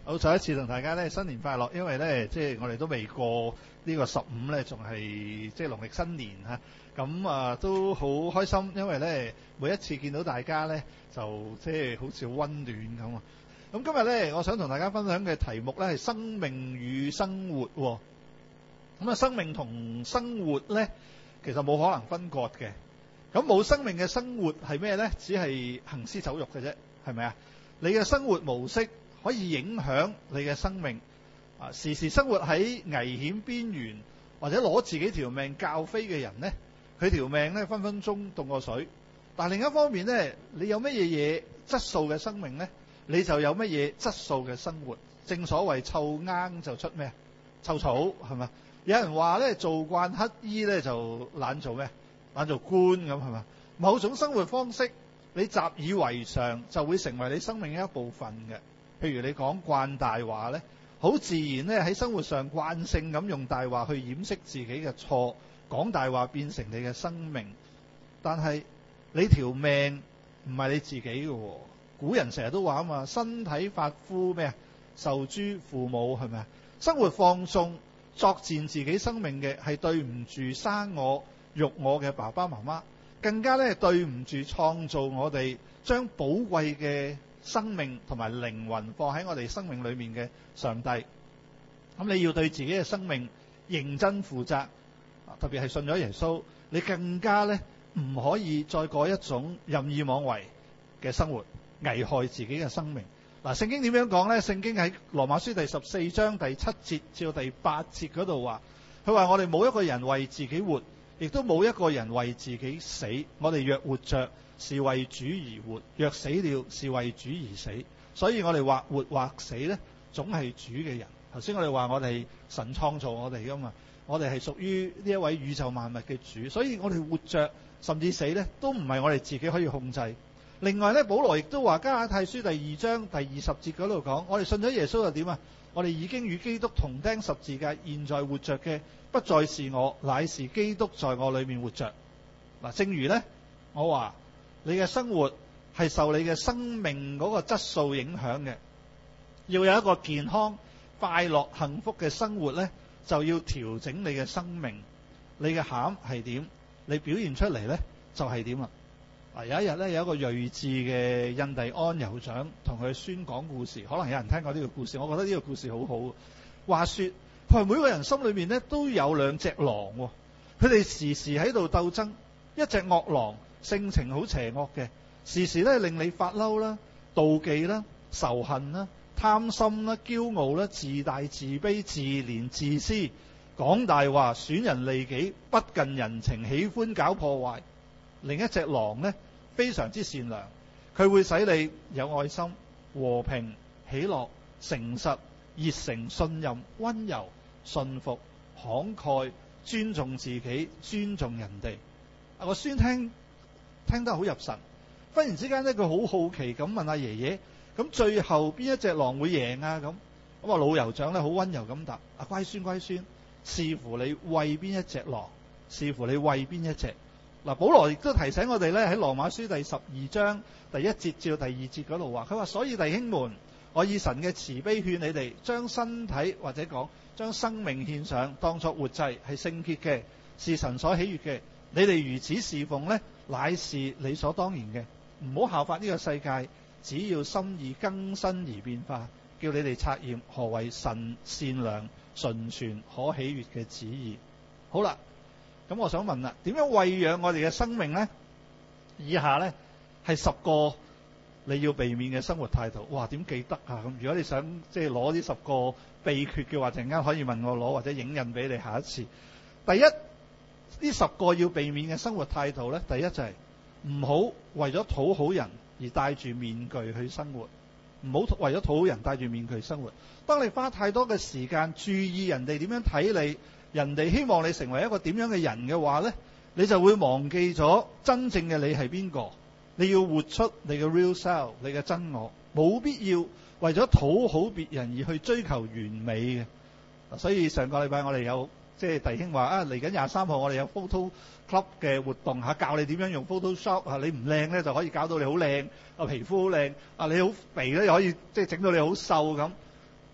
好，再一次同大家咧新年快樂，因為咧即係我哋都未過呢個15咧，仲係即係農曆新年嚇，咁都好開心，因為咧每一次見到大家咧就即係好似好溫暖咁啊！咁今日咧我想同大家分享嘅題目咧係生命與生活喎。咁生命同生活咧其實冇可能分割嘅。咁冇生命嘅生活係咩咧？只係行屍走肉嘅啫，係咪啊？你嘅生活模式可以影響你嘅生命，時時生活喺危險邊緣或者攞自己條命較飛嘅人呢，佢條命呢分分鐘凍過水。但另一方面呢，你有乜嘢質素嘅生命呢，你就有乜嘢質素嘅生活。正所謂臭罌就出咩？臭草，係咪？有人話呢，做慣乞衣呢就懶做咩？懶做官咁，係嘛？某種生活方式你習以為常，就會成為你生命嘅一部分嘅。譬如你講慣大話呢，好自然呢喺生活上慣性咁用大話去掩飾自己嘅錯，講大話變成你嘅生命。但係你條命唔係你自己嘅喎。古人成日都話啊嘛，身體髮膚咩啊，受諸父母，係咪啊？生活放縱作踐自己生命嘅係對唔住生我育我嘅爸爸媽媽，更加咧對唔住創造我哋，將寶貴嘅生命同埋靈魂放喺我哋生命裏面嘅上帝。咁你要對自己嘅生命認真負責，特別係信咗耶穌，你更加咧唔可以再過一種任意妄為嘅生活，危害自己嘅生命。嗱，聖經點樣講呢？聖經喺羅馬書第14章第7節至到第8節嗰度話，佢話我哋冇一個人為自己活，亦都冇一個人為自己死。我哋若活着，是為主而活；若死了，是為主而死。所以我哋或活或死呢，總係主嘅人。頭先我哋話我哋神創造我哋噶嘛，我哋係屬於呢一位宇宙萬物嘅主，所以我哋活着甚至死呢，都唔係我哋自己可以控制。另外呢，保羅亦都話加拉太書第2章第20節嗰度講，我哋信咗耶穌就點啊？我哋已經與基督同釘十字架，現在活着嘅不再是我，乃是基督在我裏面活着。嗱，正如呢，我話你嘅生活係受你嘅生命嗰個質素影響嘅，要有一個健康、快樂、幸福嘅生活呢，就要調整你嘅生命。你嘅餡係點，你表現出嚟呢，就係點啦。有一日咧，有一個睿智嘅印第安酋長同佢宣講故事，可能有人聽過呢個故事。我覺得呢個故事好好。話說，佢話每個人心裏面咧都有兩隻狼，佢哋時時喺度鬥爭。一隻惡狼性情好邪惡嘅，時時咧令你發嬲啦、妒忌啦、仇恨啦、貪心啦、驕傲啦、自大自卑、自憐自私，講大話、損人利己、不近人情、喜歡搞破壞。另一隻狼呢，非常之善良，佢會使你有愛心、和平、喜樂、誠實、熱誠、信任、溫柔、信服、慷慨、尊重自己、尊重人哋。個孫聽得好入神，忽然之間呢，佢好好奇咁問阿爺爺，咁最後邊一隻狼會贏啊？咁老酋長呢，好溫柔咁答：乖孫乖孫，視乎你餵邊一隻狼，視乎你餵邊一隻。嗱，保羅亦都提醒我哋咧，喺羅馬書第12章第1節至到第2節嗰度話，佢話：所以弟兄們，我以神嘅慈悲勸你哋，將身體或者講將生命獻上，當作活祭，係聖潔嘅，是神所喜悅嘅。你哋如此侍奉呢，乃是理所當然嘅。唔好效法呢個世界，只要心意更新而變化，叫你哋察驗何為神善良、純全、可喜悅嘅旨意。好啦。咁我想問啦，點樣餵養我哋嘅生命呢？以下呢係10個你要避免嘅生活態度。哇，點記得啊？咁如果你想即係攞呢10個秘訣嘅話，陣間可以問我攞，或者影印俾你下一次。第一，呢10個要避免嘅生活態度呢，第一就係唔好為咗討好人而戴住面具去生活。唔好為咗討好人戴住面具生活。當你花太多嘅時間注意人哋點樣睇你，人哋希望你成為一個點樣嘅人嘅話呢，你就會忘記咗真正嘅你係邊個。你要活出你嘅 real self， 你嘅真我，冇必要為咗討好別人而去追求完美嘅。所以上個禮拜我哋有即係弟兄話嚟緊23號我哋有 photo club 嘅活動教你點樣用 Photoshop 你唔靚呢就可以搞到你好靚，皮膚好靚，你好肥呢又可以即係整到你好瘦咁。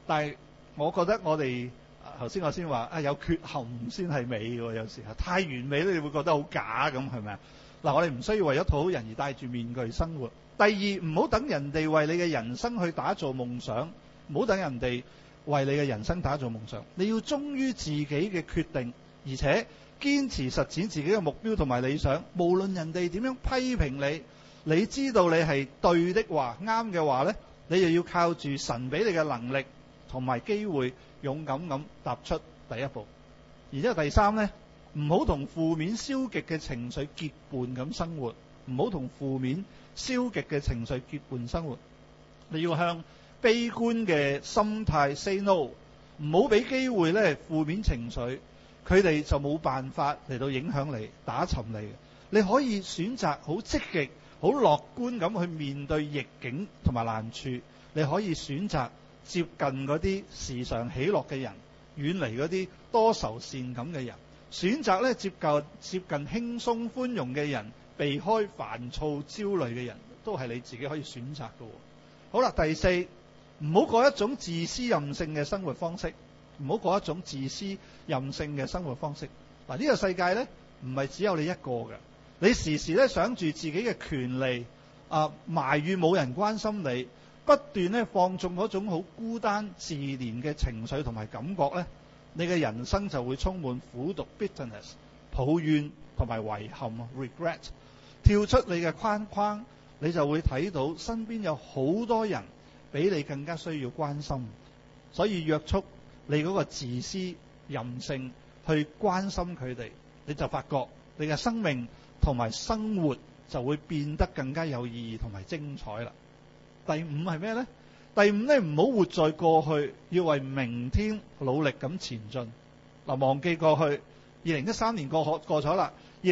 但係我覺得我哋頭先我先話有缺陷先係美喎，有時候太完美咧，你會覺得好假咁，係咪啊？嗱，我哋唔需要為咗討好人而戴住面具生活。第二，唔好等人哋為你嘅人生去打造夢想，唔好等人哋為你嘅人生打造夢想。你要忠於自己嘅決定，而且堅持實踐自己嘅目標同埋理想。無論人哋點樣批評你，你知道你係對的話，啱嘅話呢，你就要靠住神俾你嘅能力同埋機會，勇敢咁踏出第一步。然之後第三呢，唔好同負面消極嘅情緒結伴咁生活，唔好同負面消極嘅情緒結伴生活。你要向悲觀嘅心態 say no， 唔好俾機會呢負面情緒，佢哋就冇辦法嚟到影響你、打沉你。你可以選擇好積極、好樂觀咁去面對逆境同埋難處。你可以選擇接近嗰啲時常喜樂嘅人，遠離嗰啲多愁善感嘅人。選擇咧接近輕鬆寬容嘅人，避開煩躁焦慮嘅人，都係你自己可以選擇嘅。好啦，第四，唔好過一種自私任性嘅生活方式，唔好過一種自私任性嘅生活方式。嗱，呢個世界呢，唔係只有你一個嘅，你時時咧想住自己嘅權利，埋怨冇人關心你，不斷咧放縱嗰種好孤單自憐嘅情緒同埋感覺呢，你嘅人生就會充滿苦毒 bitterness、抱怨同埋遺憾 regret。跳出你嘅框框，你就會睇到身邊有好多人比你更加需要關心，所以約束你嗰個自私任性去關心佢哋，你就發覺你嘅生命同埋生活就會變得更加有意義同埋精彩啦。第五係咩呢？第五呢，唔好活在過去，要為明天努力咁前進。嗱，忘記過去，2013年過咗啦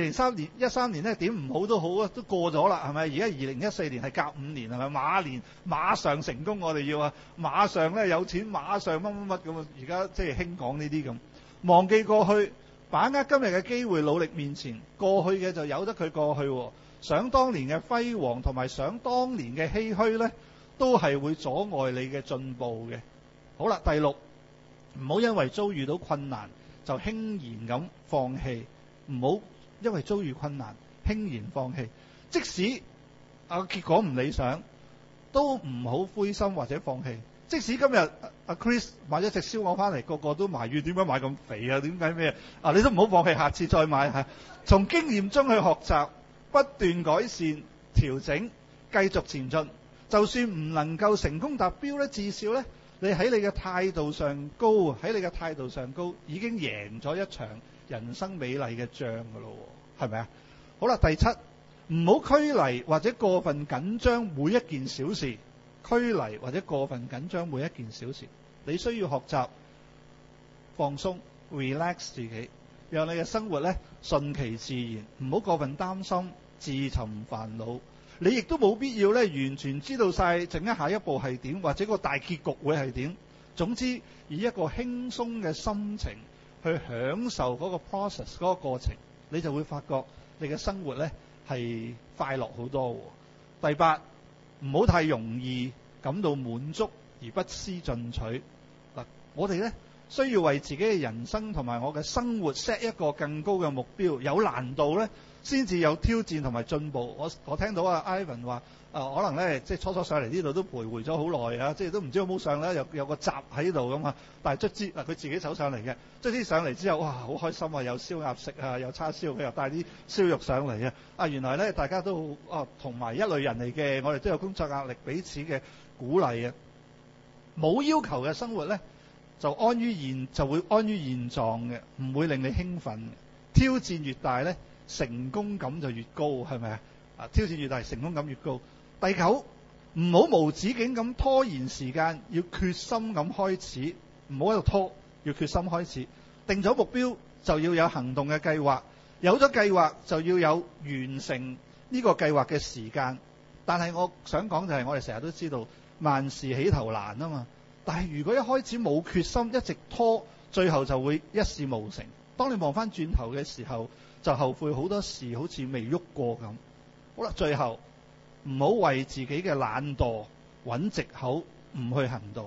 ，2013年呢點唔好都好啊，都過咗啦，係咪？而家2014年係隔5年，係咪？馬年馬上成功，我哋要啊，馬上呢有錢，馬上乜乜乜咁啊！而家即係興講呢啲咁，忘記過去，把握今日嘅機會，努力面前。過去嘅就由得佢過去，想當年嘅輝煌同埋想當年嘅唏噓呢，都係會阻礙你嘅進步嘅。好啦，第六，唔好因為遭遇到困難就輕言咁放棄，唔好因為遭遇困難輕言放棄，即使結果唔理想，都唔好灰心或者放棄。即使今日Chris 買咗隻燒鵝翻嚟，個個都埋怨點解買咁肥啊？點解咩啊？你都唔好放棄，下次再買嚇。從經驗中去學習，不斷改善、調整，繼續前進。就算唔能夠成功達標咧，至少咧你喺你嘅態度上高，已經贏咗一場人生美麗嘅仗噶咯，係咪啊？好啦，第七，唔好拘泥或者過分緊張每一件小事。拘泥或者過分緊張每一件小事，你需要學習放鬆 relax 自己，讓你嘅生活咧順其自然，唔好過分擔心自尋煩惱。你亦都冇必要咧完全知道晒陣間下一步係點，或者個大結局會係點。總之以一個輕鬆嘅心情去享受嗰個 process 嗰個過程，你就會發覺你嘅生活咧係快樂好多。第八，唔好太容易感到滿足而不思進取。嗱，我哋咧需要為自己嘅人生同埋我嘅生活 set 一個更高嘅目標，有難度咧先至有挑戰同埋進步。我聽到Ivan 話可能咧即係初上嚟呢度都徘徊咗好耐啊，即係都唔知好冇上咧，有個閘喺度咁啊。但係卒之佢自己走上嚟嘅，卒之上嚟之後，哇，好開心啊！有燒鴨食啊，有叉燒，佢又帶啲燒肉上嚟啊！原來咧大家都同埋一類人嚟嘅，我哋都有工作壓力，彼此嘅鼓勵啊。冇要求嘅生活咧，就會安於現狀嘅，唔會令你興奮嘅。挑戰越大咧，成功感就越高，係咪啊？挑戰越大，成功感越高。第九，唔好無止境咁拖延時間，要決心咁開始，唔好喺度拖，要決心開始。定咗目標就要有行動嘅計劃，有咗計劃就要有完成呢個計劃嘅時間。但係我想講就係，我哋成日都知道萬事起頭難啊嘛。但係如果一開始冇決心，一直拖，最後就會一事無成。當你望翻轉頭嘅時候，就後悔好多事好似未喐過咁。好啦，最後唔好為自己嘅懶惰揾藉口唔去行動。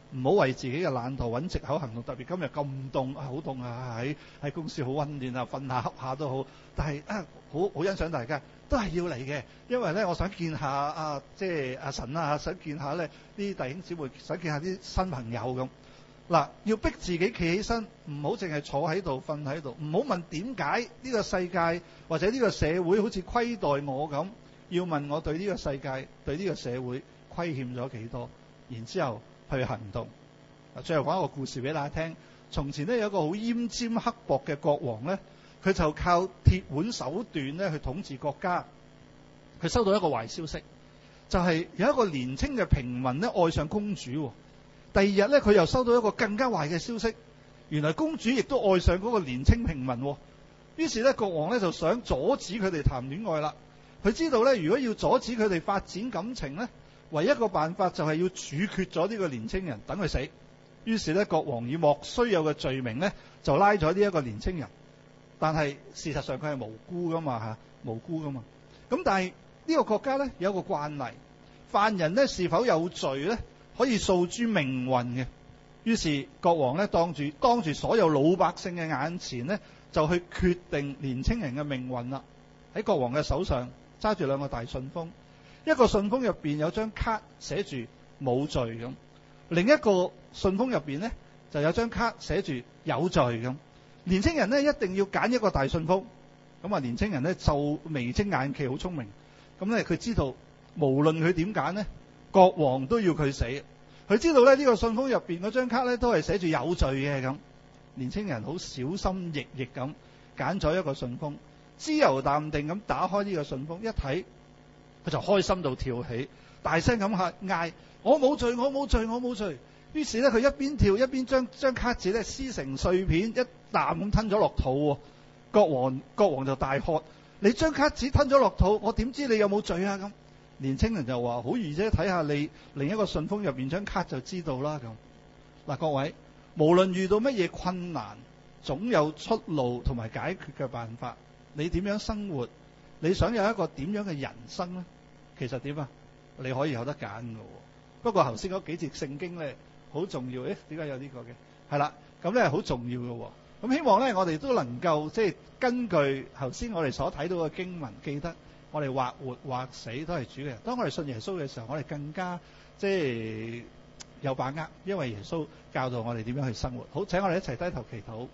唔好為自己嘅懶惰揾藉口行動。特別今日咁凍，好凍啊！喺公司好溫暖啊，瞓下瞌下都好。但係好欣賞大家，都係要嚟嘅，因為咧我想見下即係阿神啊，想見下咧啲弟兄姊妹，想見下啲新朋友咁。嗱，要逼自己企起身，唔好淨係坐喺度瞓喺度，唔好問點解呢個世界或者呢個社會好似虧待我咁，要問我對呢個世界對呢個社會虧欠咗幾多，然之後去行動。最後講一個故事俾大家聽。從前呢，有一個好奄尖刻薄嘅國王呢，佢就靠鐵腕手段咧去統治國家。佢收到一個壞消息，就係有一個年輕嘅平民呢愛上公主。第二日咧，佢又收到一個更加壞嘅消息，原來公主亦都愛上嗰個年輕平民。於是咧，國王咧就想阻止佢哋談戀愛啦。佢知道咧，如果要阻止佢哋發展感情咧，唯一一個辦法就係要處決咗呢個年輕人，等佢死。於是咧，國王以莫須有嘅罪名咧，就拉咗呢一個年輕人。但係事實上佢係無辜噶嘛嚇，無辜噶嘛。咁但係呢個國家咧有一個慣例，犯人咧是否有罪咧，可以訴諸命運嘅。於是國王咧當住所有老百姓嘅眼前咧，就去決定年青人嘅命運啦。喺國王嘅手上揸住兩個大信封，一個信封入邊有張卡寫住冇罪咁，另一個信封入邊咧就有張卡寫住有罪咁。年青人咧一定要揀一個大信封。咁啊，年青人咧就眉精眼企，好聰明。咁咧佢知道無論佢點揀呢，國王都要佢死。佢知道咧呢個信封入邊嗰張卡咧都係寫住有罪嘅咁。年青人好小心翼翼咁揀咗一個信封，自由淡定咁打開呢個信封，一睇佢就開心到跳起，大聲咁嗌：我冇罪，我冇罪，我冇罪！於是咧佢一邊跳一邊將張卡紙咧撕成碎片，一啖咁吞咗落肚。國王就大喝：你將卡紙吞咗落肚，我點知你有冇罪啊？咁年青人就話：好易啫，睇下你另一個信封入邊張卡就知道啦。咁嗱，各位，無論遇到乜嘢困難，總有出路同埋解決嘅辦法。你點樣生活？你想有一個點樣嘅人生呢？其實點啊？你可以有得揀㗎。不過頭先嗰幾節聖經咧好重要。點解有呢個嘅？係啦，咁咧好重要嘅。咁希望咧我哋都能夠即係根據頭先我哋所睇到嘅經文，記得我哋或活或死都係主嘅人。當我哋信耶穌嘅時候，我哋更加即係有把握，因為耶穌教導我哋點樣去生活。好，請我哋一齊低頭祈禱。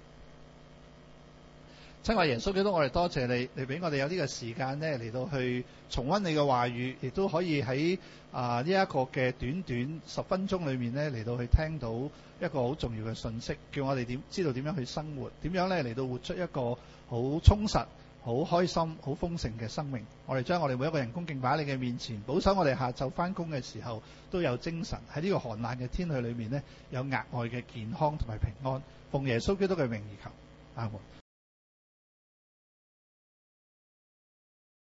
親愛耶穌基督，我哋多謝你，你俾我哋有呢個時間咧嚟到去重溫你嘅話語，亦都可以喺呢一個嘅短短10分鐘裏面咧嚟到去聽到一個好重要嘅信息，叫我哋知道點樣去生活，點樣咧嚟到活出一個好充實、好開心、好豐盛嘅生命。我哋將我哋每一個人恭敬擺喺你嘅面前，保守我哋下晝翻工嘅時候都有精神，喺呢個寒冷嘅天氣裏面咧有額外嘅健康同埋平安。奉耶穌基督嘅名而求，阿門。